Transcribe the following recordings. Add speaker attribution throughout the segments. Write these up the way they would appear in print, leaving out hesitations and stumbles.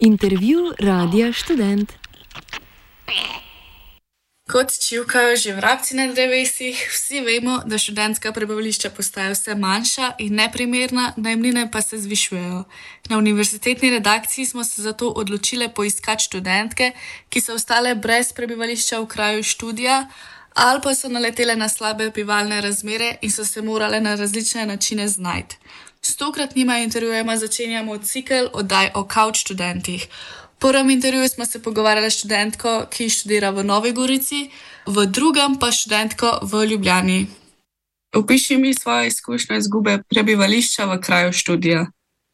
Speaker 1: Intervju Radia Študent.
Speaker 2: Kot čivkajo že vrabci na drevesih, vsi vemo, da študentska prebivališča postajajo vse manjša in neprimerna, najemnine pa se zvišujejo. Na univerzitetni redakciji smo se zato odločili poiskati študentke, ki so ostale brez prebivališča v kraju študija, ali pa so naletele na slabe bivalne razmere in so se morale na različne načine znajti. S tokratnima intervjujema začenjamo cikel oddaj o couch študentih. V prvem intervjuju smo se pogovarjali s študentko, ki študira v Novi Gorici, v drugem pa študentko v Ljubljani. Opiši mi svojo izkušnjo izgube prebivališča v kraju študija.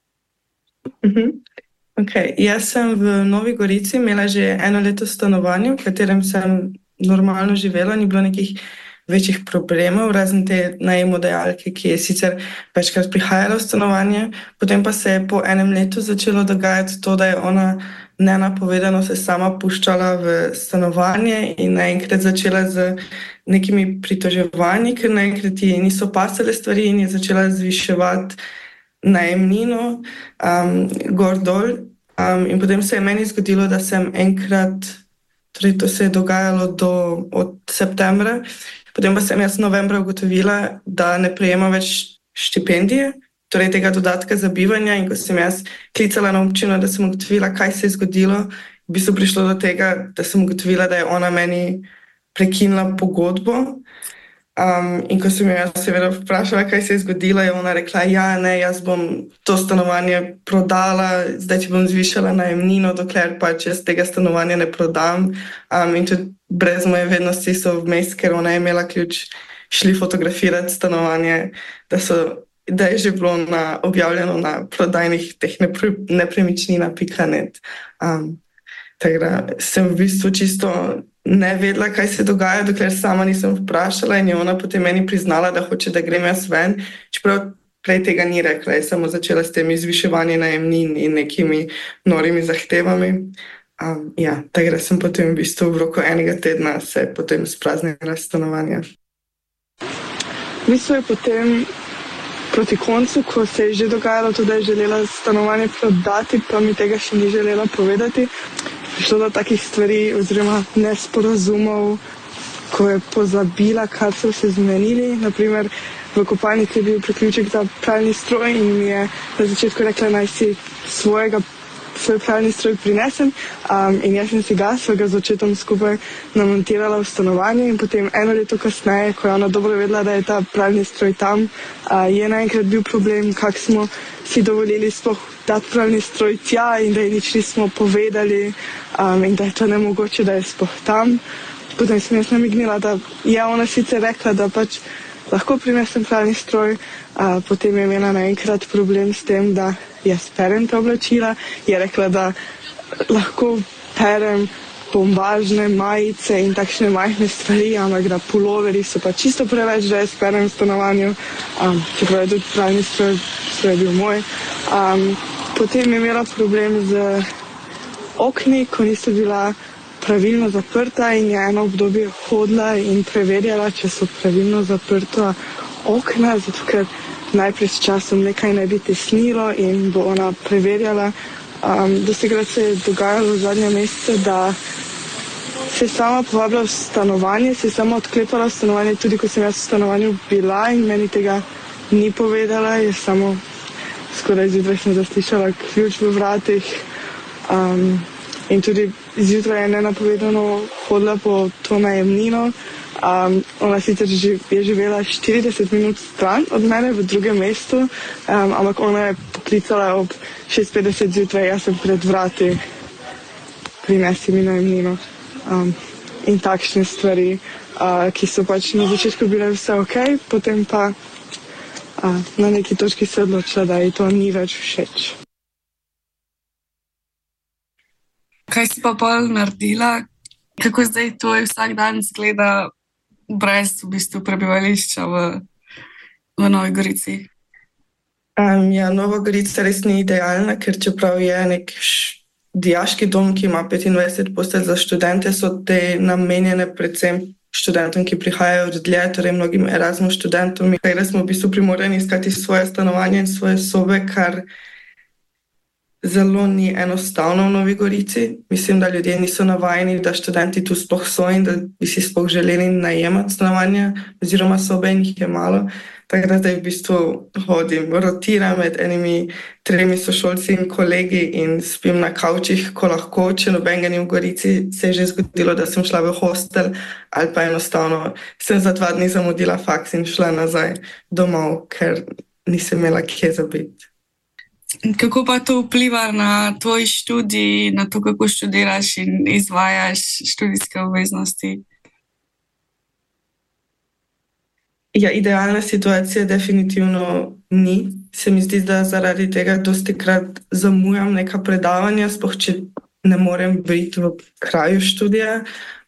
Speaker 3: Okay. Jaz sem v Novi Gorici imela že 1 leto stanovanja, v katerem sem normalno živela, ni bilo nekih večjih problemov, razen te najemodajalke, ki je sicer večkrat prihajala v stanovanje. Potem pa se je po 1 letu začelo dogajati to, da je ona nenapovedano se sama puščala v stanovanje in naenkrat začela z nekimi pritoževanji, ker naenkrat ji niso pasale stvari in je začela zviševati najemnino gor dol. In potem se je meni zgodilo, da sem enkrat, torej to se je dogajalo od septembra, potem pa sem jaz novembra ugotovila, da ne prejema več štipendije, torej tega dodatka za bivanje, in ko sem jaz klicala na občino, da sem ugotovila, kaj se je zgodilo, v bistvu prišlo do tega, da sem ugotovila, da je ona meni prekinila pogodbo. In ko sem jo jaz seveda vprašala, kaj se je zgodilo, je ona rekla, jaz bom to stanovanje prodala, zdaj ti bom zvišala najemnino, dokler pač jaz tega stanovanja ne prodam. In tudi brez moje vednosti so vmes, ker ona je imela ključ, šli fotografirati stanovanje, da je že bilo objavljeno na prodajnih teh nepremičnina.net. Tako da sem v bistvu čisto ne vedela, kaj se dogaja, dokler sama nisem vprašala, in je ona potem meni priznala, da hoče, da grem jaz ven, čeprav prej tega ni rekla, je samo začela s temi zviševanji najemnin in nekimi norimi zahtevami. Tako da sem potem v bistvu v roku 1 tedna se potem spraznila stanovanja.
Speaker 4: V bistvu je potem proti koncu, ko se je že dogajalo to, da je želela stanovanje prodati, pa mi tega še ni želela povedati, prišlo do takih stvari oziroma nesporazumov, ko je pozabila, kar so se zmenili. Naprimer, v kopalnici je bil priključek za pralni stroj in mi je na začetku rekla, naj si svoj pralni stroj prinesem. In jaz sem si ga z očetom skupaj namontirala v stanovanje, in potem 1 leto kasneje, ko je ona dobro vedela, da je ta pralni stroj tam, je naenkrat bil problem, kako smo si dovolili sploh dati pralni stroj tja in da ji nič nismo povedali, in da je to nemogoče, da je sploh tam. Potem sem jaz namignila, da je ona sicer rekla, da pač lahko prinesem pralni stroj, potem je imela naenkrat problem s tem, da jaz perem ta oblačila. Je rekla, da lahko perem bombažne majice in takšne majhne stvari, ampak da puloveri so pa čisto preveč, da jaz perem v stanovanju, čeprav je tudi pralni stroj bil moj. Potem je imela problem z okni, ko niso bila pravilno zaprta, in je eno obdobje hodila in preverjala, če so pravilno zaprta okna, zato ker najprej s časom nekaj ne bi tesnilo in bo ona preverjala. Dostikrat se je dogajalo v zadnje mesece, da se je sama povabila v stanovanje, se je sama odklepala v stanovanje, tudi ko sem jaz v stanovanju bila in meni tega ni povedala, je samo skoraj zjutraj sem zaslišala ključ v vratih, in tudi zjutraj je nenapovedano hodila po to najemnino. Ona sicer je živela 40 minut stran od mene v drugem mestu, ampak ona je poklicala ob 6:50 zjutraj, jaz sem pred vrati, prinesi mi najemnino. In takšne stvari, ki so pač na začetku bile vse ok, potem pa na neki točki se odločila, da ji to ni več všeč.
Speaker 2: Kaj si pa pol naredila? Kako zdaj tvoj vsak dan izgleda brez v bistvu prebivališča v Novi Gorici?
Speaker 3: Nova Gorica res ni idealna, ker čeprav je nek dijaški dom, ki ima 25 postelj za študente, so te namenjene predvsem študentom, ki prihajajo od dlje, torej mnogim Erasmus študentom. Tako da smo v bistvu primorani iskati svoje stanovanje in svoje sobe, kar zelo ni enostavno v Novi Gorici. Mislim, da ljudje niso navajeni, da študenti tu sploh so in da bi si sploh želeli najemati stanovanja oziroma sobe in jih je malo. Tako da zdaj v bistvu hodim, rotiram med enimi 3 sošolci in kolegi in spim na kavčih, ko lahko. Če nobenega ni v Gorici, se je že zgodilo, da sem šla v hostel ali pa enostavno sem za 2 dni zamudila faks in šla nazaj domov, ker nisem imela kje za biti.
Speaker 2: Kako pa to vpliva na tvoj študij, na to, kako študiraš in izvajaš študijske obveznosti?
Speaker 3: Ja, idealna situacija definitivno ni. Se mi zdi, da zaradi tega dostikrat zamujam neka predavanja, sploh če ne morem biti v kraju študija.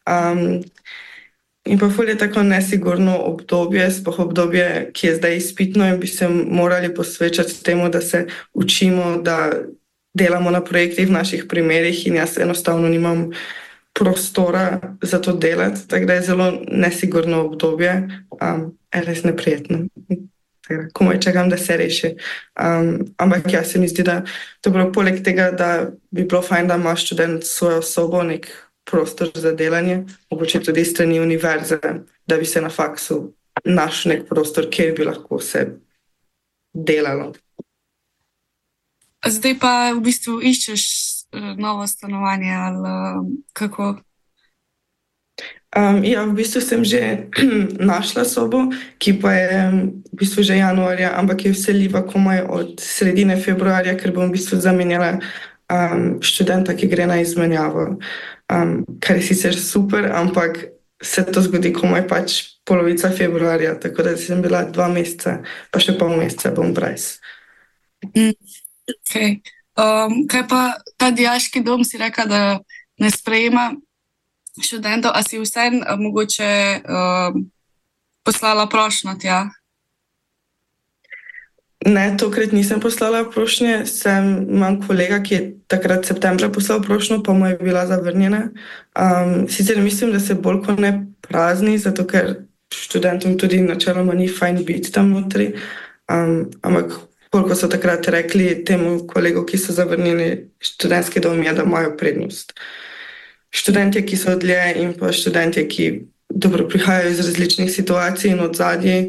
Speaker 3: In pa ful je tako nesigurno obdobje, sploh obdobje, ki je zdaj izpitno in bi se morali posvečati temu, da se učimo, da delamo na projektih v naših primerih in jaz enostavno nimam prostora za to delati, tako da je zelo nesigurno obdobje, res neprijetno. Komaj čakam, da se reši. Ampak ja, se mi zdi, da dobro, poleg tega, da bi bilo fajn, da ima študent svojo sobo, nek prostor za delanje, mogoče tudi strani univerze, da bi se na faksu našel nek prostor, kjer bi lahko se delalo.
Speaker 2: Zdaj pa v bistvu iščeš novo stanovanje ali kako?
Speaker 3: Ja, v bistvu sem že našla sobo, ki pa je v bistvu že januarja, ampak je vseljiva komaj od sredine februarja, ker bom v bistvu zamenjala študenta, ki gre na izmenjavo. Kar je sicer super, ampak se to zgodi komaj pač polovica februarja, tako da sem bila 2 meseca, pa še pol meseca bom brez.
Speaker 2: Okay. Kaj pa ta dijaški dom, si rekla, da ne sprejema študentov, a si vseeno mogoče poslala prošnjo tja?
Speaker 3: Ne, tokrat nisem poslala prošnje, imam kolega, ki je takrat septembra poslal prošnjo, pa mu je bila zavrnjena. Sicer mislim, da se bolj kot ne prazni, zato ker študentom tudi načeloma ni fajn biti tam notri, ampak koliko so takrat rekli temu kolegu, ki so zavrnjeni študentski dom, je, da imajo prednost. Študentje, ki so dlje in pa študentje, ki dobro prihajajo iz različnih situacij in odzadij.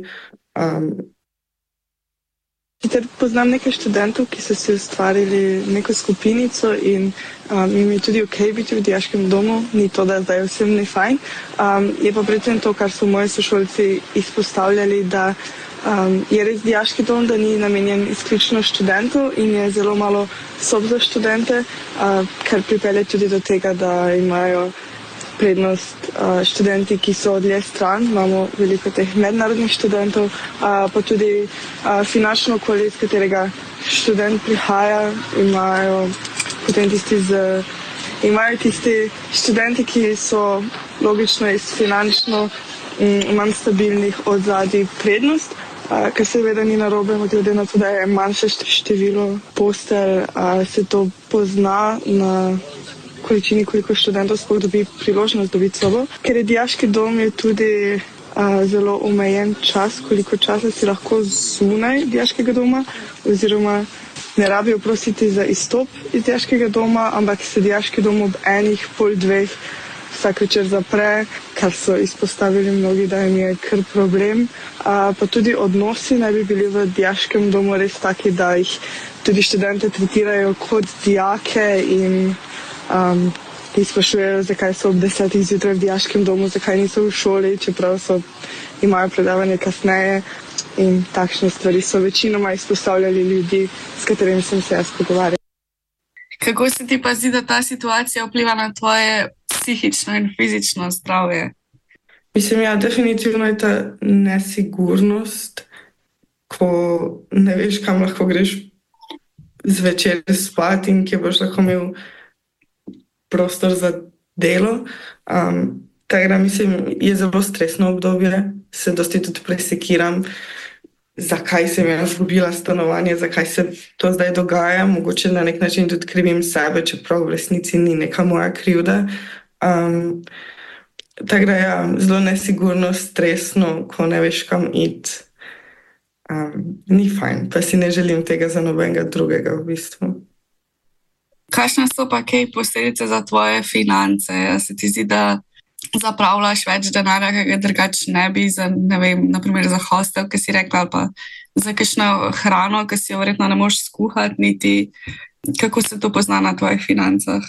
Speaker 4: Poznam nekaj študentov, ki so si ustvarili neko skupinico in jim je tudi ok biti v dijaškem domu, ni to, da zdaj vsem ni fajn. Je pa predvsem to, kar so moji sošolci izpostavljali, da je res dijaški dom, da ni namenjen izključno študentov in je zelo malo sob za študente, kar pripelje tudi do tega, da imajo prednost študenti, ki so dlje stran. Imamo veliko teh mednarodnih študentov, pa tudi finančno okolje, iz katerega študent prihaja, imajo potem imajo tisti študenti, ki so logično iz finančno manj stabilnih odzadij prednost, kar seveda ni narobe, glede na to, da je manjše število postelj, se to pozna na količini, koliko študentov sploh dobi priložnost dobiti sobo. Ker je dijaški dom, je tudi zelo omejen čas, koliko časa si lahko zunaj dijaškega doma, oziroma ne rabijo prositi za izstop iz dijaškega doma, ampak se dijaški dom ob 1:30 vsak večer zapre, kar so izpostavili mnogi, da jim je kar problem. Pa tudi odnosi naj bi bili v dijaškem domu res taki, da jih tudi študente tretirajo kot dijake in jih sprašujejo, zakaj so ob 10 zjutraj v dijaškem domu, zakaj niso v šoli, čeprav imajo predavanje kasneje, in takšne stvari so večinoma izpostavljali ljudi, s katerimi sem se jaz pogovarjala.
Speaker 2: Kako se ti pa zdi, da ta situacija vpliva na tvoje psihično in fizično zdravje?
Speaker 3: Mislim, ja, definitivno je ta nesigurnost, ko ne veš, kam lahko greš zvečer spat in kje boš lahko imel prostor za delo. Tako da mislim, je zelo stresno obdobje, se dosti tudi presekiram, zakaj sem jaz izgubila stanovanje, zakaj se to zdaj dogaja, mogoče na nek način tudi krivim sebe, čeprav v resnici ni neka moja krivda. Tako da ja, zelo nesigurno, stresno, ko ne veš, kam iti. Ni fajn, pa si ne želim tega za nobenega drugega v bistvu.
Speaker 2: Kakšne so pa kaj posledice za tvoje finance? A se ti zdi, da zapravljaš več denarja, ki ga drugače ne bi za, ne vem, naprimer za hostel, ki si rekla, ali pa za kakšno hrano, ki si jo verjetno ne moreš skuhati, niti kako se to pozna na tvojih financah?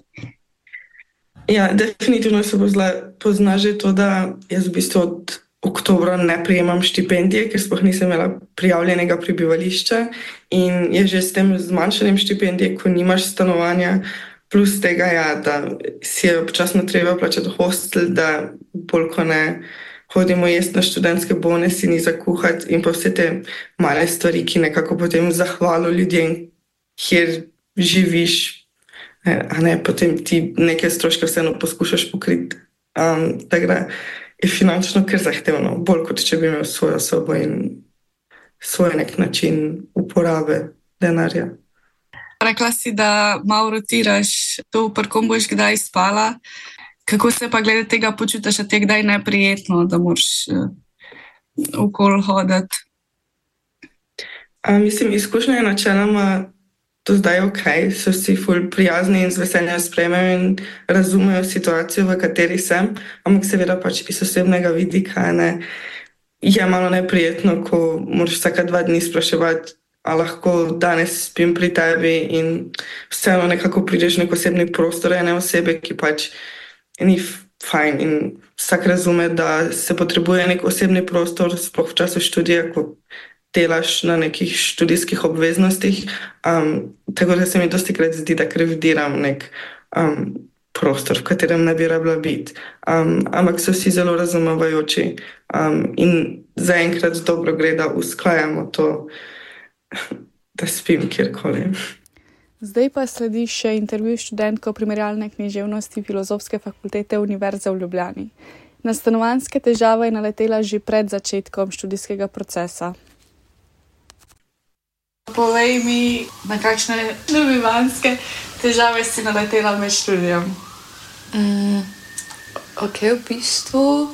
Speaker 3: Ja, definitivno se pozna že to, da jaz v bistvu od oktobra ne prejemam štipendije, ker sploh nisem imela prijavljenega prebivališča in je že s tem zmanjšanjem štipendije, ko nimaš stanovanja, plus tega, ja, da si je občasno treba plačati hostel, da bolj ko ne hodimo jesti na študentske bone, si ni za kuhati in pa vse te male stvari, ki nekako potem zahvalo ljudem, kjer živiš, a ne, potem ti neke stroške vseeno poskušaš pokriti. Tako da je finančno kar zahtevno, bolj kot če bi imel svojo sobo in svoj nek način uporabe denarja.
Speaker 2: Rekla si, da malo rotiraš, to pri kom boš kdaj spala. Kako se pa glede tega počutiš, da ti je kdaj neprijetno, da moraš okoli hoditi?
Speaker 3: Mislim, izkušnja je načeloma do zdaj ok, so vsi ful prijazni in z veseljem sprejmejo in razumejo situacijo, v kateri sem, ampak seveda pač iz osebnega vidika je malo neprijetno, ko moraš vsaka 2 dni spraševati, a lahko danes spim pri tebi in vseeno nekako prideš v nek osebni prostor ene osebe, ki pač ni fajn in vsak razume, da se potrebuje nek osebni prostor, sploh v času študija, ko delaš na nekih študijskih obveznostih, tako da se mi dostikrat zdi, da krivdiram nek prostor, v katerem ne bi rabila biti. Ampak so vsi zelo razumevajoči in zaenkrat dobro gre, da usklajamo to, da spim kjerkoli.
Speaker 5: Zdaj pa sledi še intervju s študentko primerjalne književnosti Filozofske fakultete Univerze v Ljubljani. Na stanovanjske težave je naletela že pred začetkom študijskega procesa.
Speaker 2: Povej mi, na kakšne bivanjske težave si naletela med študijem?
Speaker 6: Ok, v bistvu.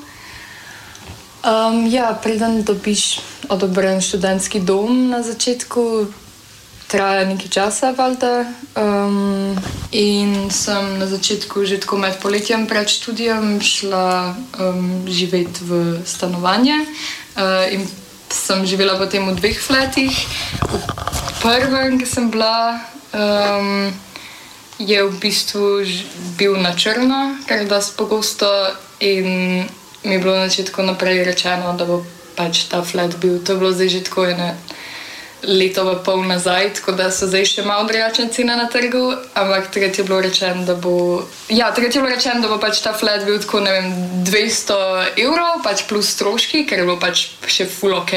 Speaker 6: Preden dobiš odobren študentski dom na začetku, traja nekaj časa, valjda. In sem na začetku že tako med poletjem pred študijem šla živeti v stanovanje. In sem živela potem v 2 flatih. V prvem, ki sem bila, je v bistvu bil na črno, kar dosti pogosto, in mi je bilo na začetku naprej rečeno, da bo pač ta flat bil. To je bilo zdaj že tako leto pa pol nazaj, tako da so zdaj še malo drugačne cene na trgu, ampak takrat je bilo rečeno, da bo pač ta flat bil tako, ne vem, 200 evrov, pač plus stroški, ker je bilo pač še full ok.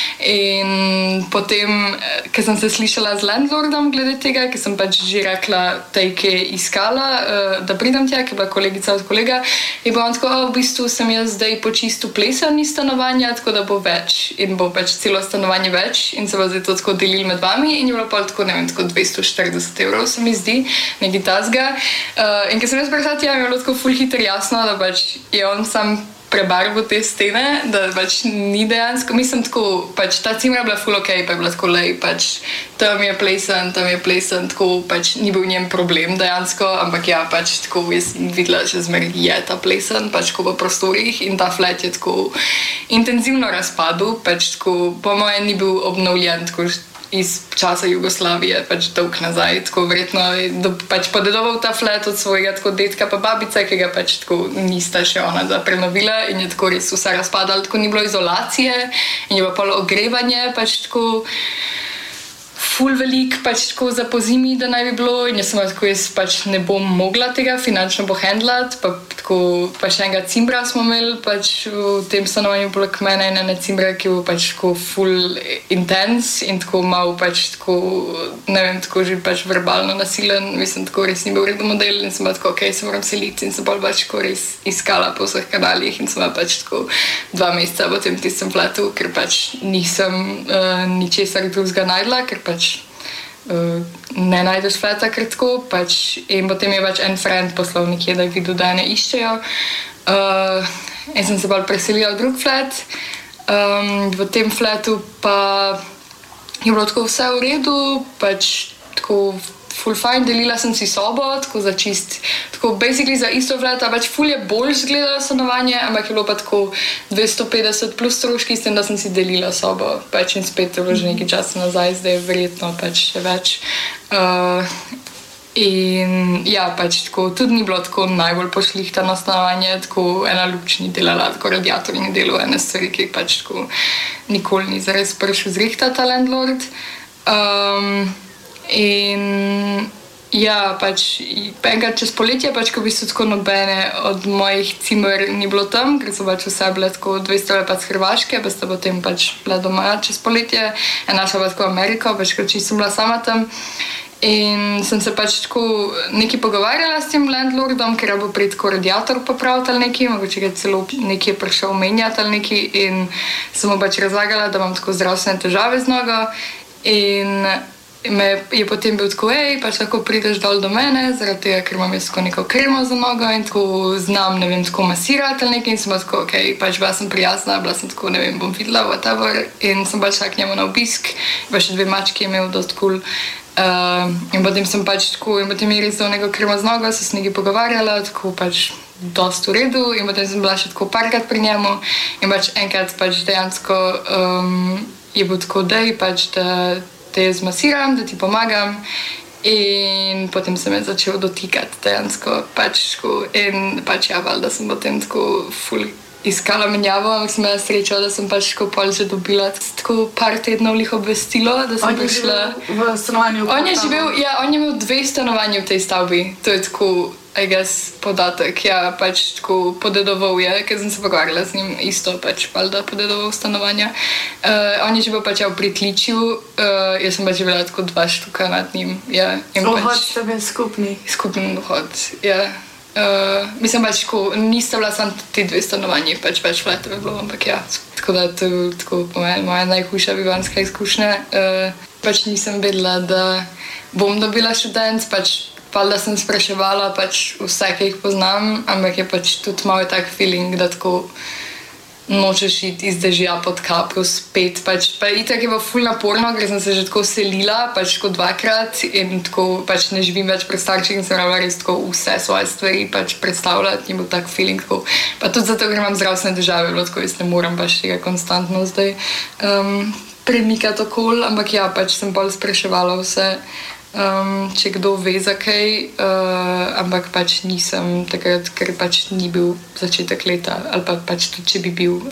Speaker 6: In potem, ker sem se slišala z landlordom glede tega, ker sem pač že rekla tej, ki je iskala, da pridem tja, ker je bila kolegica od kolega, je bilo on tako, v bistvu sem jaz zdaj počistu plesani stanovanja, tako da bo več in bo pač celo stanovanje več in se bo zdaj to tako delili med vami in je bilo pa tako, ne vem, tako 240 evrov, se mi zdi, nekaj tazga. In ker sem jaz prihati, mi je bilo tako ful hitro jasno, da pač je on sam prebarval te stene, da pač ni dejansko, mislim tako, pač ta cimra je bila full ok, pa je bila tako lej, pač tam je plesen, tako pač ni bil njen problem dejansko, ampak ja, pač tako jaz videla, že zmeraj je ta plesen, pač tako v prostorih in ta flat je tako intenzivno razpadel, pač tako po moje ni bil obnovljen, tako iz časa Jugoslavije, pač dolg nazaj, tako verjetno pač podedoval ta flat od svojega tako detka pa babice, ki ga pač tako nista še ona prenovila in je tako res vse razpadalo, tako ni bilo izolacije in je bilo polo ogrevanje, pač tako ful velik, pač tako za pozimi, da naj bi bilo in jaz sem tako, jaz pač ne bom mogla tega finančno pohendlati, pa tako pa še enega cimbra smo imeli pač v tem stanovanju poleg mene in ene cimbre, ki je pač tako full intense in tako malo pač tako, ne vem, tako že pač verbalno nasilen, mislim, tako res ni bil redo model in sem tako, ok, se moram seliti in sem bolj pač tako res iskala po vseh kanalih in sem pač tako 2 meseca v tem tistem flatu, ker pač nisem ničesar drugega najdla, ker pač ne najdeš flata kar tako, pač in potem je pač en friend poslal nekje, da je videl, da ne iščejo. In sem se bolj preselila v drug flat. V tem flatu pa je bilo tako vse v redu, pač tako ful fajn, delila sem si sobo, tako za čist, tako basically za isto flat, pač ful je bolj zgledalo stanovanje, ampak je bilo pa tako 250 plus stroški, s tem, da sem si delila sobo, pač in spet je bilo že nekaj časa nazaj, zdaj je verjetno pač še več. In ja, pač tako, tudi ni bilo tako najbolj pošlihtano stanovanje, tako ena luč ni delala, tako radiator ni delal, ene stvari, ki pač tako nikoli ni zares prišel zrihtati ta landlord. In ja, pač enkrat čez poletje, pač ko v bistvu tako nobene od mojih cimer ni bilo tam, ker so pač vse bile tako 200 lepat z Hrvaške, pa sta potem pač bila doma čez poletje, ena šla pa tako v Ameriko, pač ko čisto sem bila sama tam. In sem se pač tako nekaj pogovarjala s tem landlordom, ker bo prej tako radiator popraviti ali nekaj, mogoče ga celo nekaj je prišel menjati ali nekaj, in sem mu pač razlagala, da imam tako zdravstvene težave z nogo, in je potem bil tako, pač lahko prideš dol do mene, zaradi tega, ker imam jaz tako neko kremo za nogo in tako znam, ne vem, tako masirati ali nekaj, in sem tako, pač bila sem prijazna, bila sem tako, ne vem, bom videla, whatever, in sem pač šla k njemu na obisk, pa še 2 mačke je imel dost cool. In potem sem pač tako, in potem je res dal neko kremo z nogo, se s nekaj pogovarjala, tako pač dost v redu, in potem sem bila še tako parkrat pri njemu, in pač enkrat pač dejansko je bil tako, pač da te zmasiram, da ti pomagam, in potem sem je začel dotikati dejansko, pač tako, in pač ja, valjda sem potem tako ful iskala menjavo, ampak sem imela srečo, da sem pač tako pol že dobila tako par tednov lih obvestilo, da sem prišla.
Speaker 2: V stanovanju?
Speaker 6: On je imel 2 stanovanja v tej stavbi, to je tako, I guess, podatek, ja, pač tako podedoval je, ker sem se pogovarjala z njim, isto pač valjda podedoval stanovanja. On je živel pač v Pritličju, jaz sem pač živela tako 2 štuka nad njim, ja.
Speaker 2: Vhod pač, tebe skupni?
Speaker 6: Skupni vhod, ja. Mislim pač, ko nista bila samo te 2 stanovanje, pač več flatov je bilo, ampak ja, tako da to je tako po meni moja najhujša bivanska izkušnja. Pač nisem vedela, da bom dobila študent, pač da sem spraševala pač vse, ki jih poznam, ampak je pač tudi malo tak feeling, da tako nočeš iti iz dežja pod kapo spet, pač pa itak je bilo ful naporno, ker sem se že tako selila, pač tako 2-krat in tako pač ne živim več pri starših in sem morala res tako vse svoje stvari pač predstavljati, ni bil tak feeling tako, pa tudi zato, ker imam zdravstvene težave, bilo tako, jaz ne moram pač tega konstantno zdaj premikati okoli, ampak ja, pač sem bolj spraševala vse, če kdo ve za kaj, ampak pač nisem takrat, ker pač ni bil začetek leta, ali pa pač tudi, če bi bil,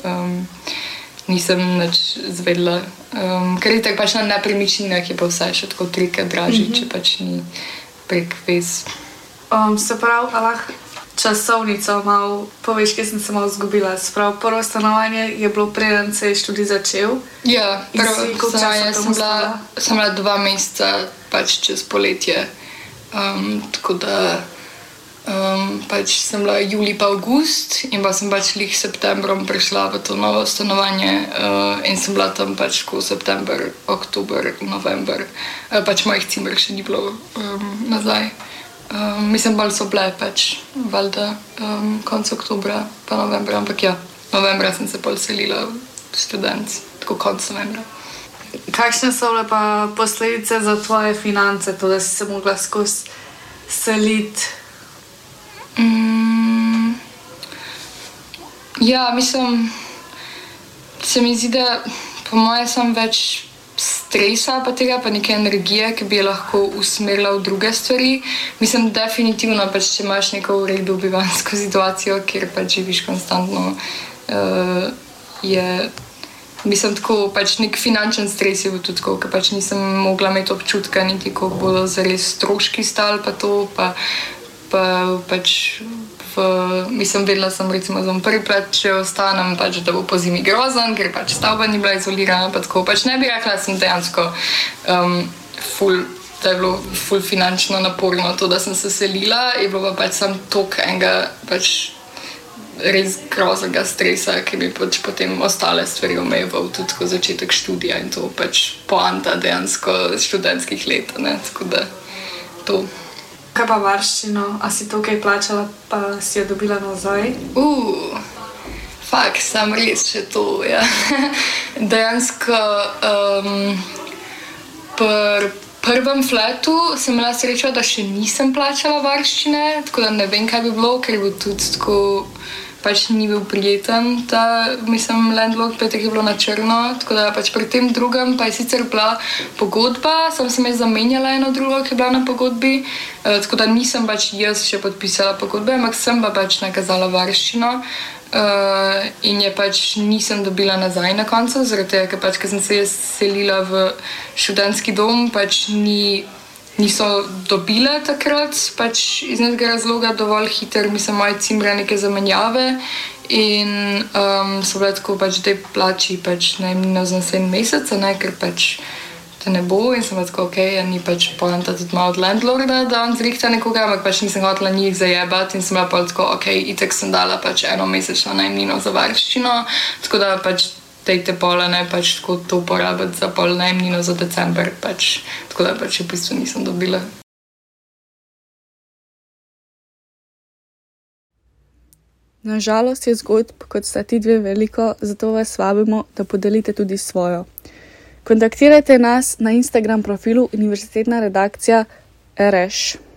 Speaker 6: nisem nič zvedla. Ker je tak pač na nepremičninah je pa vse še tako 3-krat dražji, če pač ni prek vez.
Speaker 2: Se pravi, časovnico malo poveš, kaj sem se malo zgubila. Se pravi, prvo stanovanje je bilo preden se je študij začel.
Speaker 6: Ja, prvo stanovanje sem bila 2 meseca pač čez poletje, tako da pač sem bila julij pa avgust in pa sem pač lih septembrom prišla v to novo stanovanje in sem bila tam pač ko september, oktober, november, pač mojih cimer še ni bilo nazaj. Mislim, bolj so bile pač valjda konc oktobra pa novembra, ampak ja, novembra sem se pol selila v študent, tako konc novembra.
Speaker 2: Kakšne so bile pa posledice za tvoje finance, to, da si se mogla skozi seliti?
Speaker 6: Ja, mislim, se mi zdi, da po moje sem več stresa pa tega, pa neke energije, ki bi je lahko usmerila v druge stvari. Mislim, definitivno pač, če imaš neko v redu bivansko situacijo, kjer pač živiš konstantno, mislim, tako pač nek finančen stres je bil tudi tako, ker pač nisem mogla imeti občutka niti, ko bodo zares stroški stali pa to, pa pač mislim, vedela sem recimo za prvi plat, če ostanem, pač, da bo po zimi grozen, ker pač stavba ni bila izolirana, pa tako, pač ne bi rekla, da sem dejansko da je bilo ful finančno naporno to, da sem se selila, je bilo pa pač sam tok enega pač res groznega stresa, ki bi pač potem ostale stvari omejeval, tudi ko začetek študija in to pač poanta dejansko študentskih let, ne, tako da to.
Speaker 2: Kaj pa varščino? A si to kaj plačala, pa si jo dobila nazaj?
Speaker 6: Sam res še to, ja. Dejansko prvem flatu sem imela srečo, da še nisem plačala varščine, tako da ne vem, kaj bi bilo, ker bi tudi tako pač ni bil prijeten, da mislim, landlord petek je bilo na črno, tako da pač pri tem drugem pa je sicer bila pogodba, sem se zamenjala eno drugo, ki je bila na pogodbi, tako da nisem pač jaz še podpisala pogodbe, ampak sem pa pač nakazala varščino in je pač nisem dobila nazaj na koncu, zaradi tega, ker pač, ker sem se jaz selila v študentski dom, pač niso dobile takrat, pač iz nekega razloga dovolj hiter, mislim, moje cimre neke zamenjave in so bile tako pač te plači pač najemnino za naslednji mesec, ne, ker pač te ne bo in sem tako, ni pač poanta tudi malo od landlorda, da on zrihta nekoga, ampak pač nisem hotela njih zajebati in sem bila pa tako, itek sem dala pač enomesečno najemnino za varščino, tako da pač te pole ne pač tako to porabiti za pol najemnino za december, pač, tako da pač v bistvu nisem dobila.
Speaker 5: Nažalost je zgodb, kot sta ti dve veliko, zato vas vabimo, da podelite tudi svojo. Kontaktirajte nas na Instagram profilu Univerzitetna redakcija RŠ.